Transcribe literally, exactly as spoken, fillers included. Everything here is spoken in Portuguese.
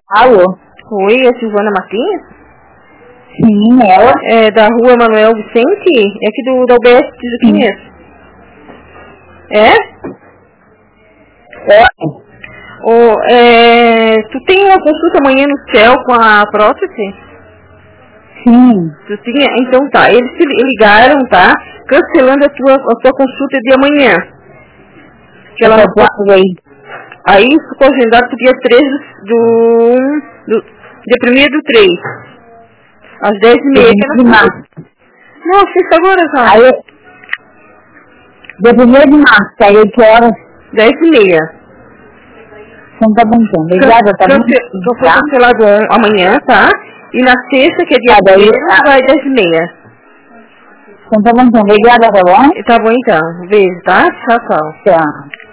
Alô? Oi, é Silvana Martins? Sim, ela. É da rua Manuel Vicente? É aqui do, da U B S de Juquinhas. É? É. Oh, é? Tu tem uma consulta amanhã no céu com a prótese? Sim. Tu tinha? Então tá, eles te ligaram, tá? Cancelando a tua, a tua consulta de amanhã. Que ela não pode. Aí. Aí ficou agendado pro dia três do... do dia primeiro do três. Às dez e meia. De março. Não, assista agora já. Aí, dia primeiro de março, aí que horas? dez e meia. Então tá bom, então. Obrigada, tá bom? Então foi cancelado amanhã, tá? E na sexta, que é dia ah, primeiro, ah. vai dez e meia. Então tá bom, então. Obrigada, tá bom? Tá bom então. Beijo, tá? Tchau, tchau. Tchau.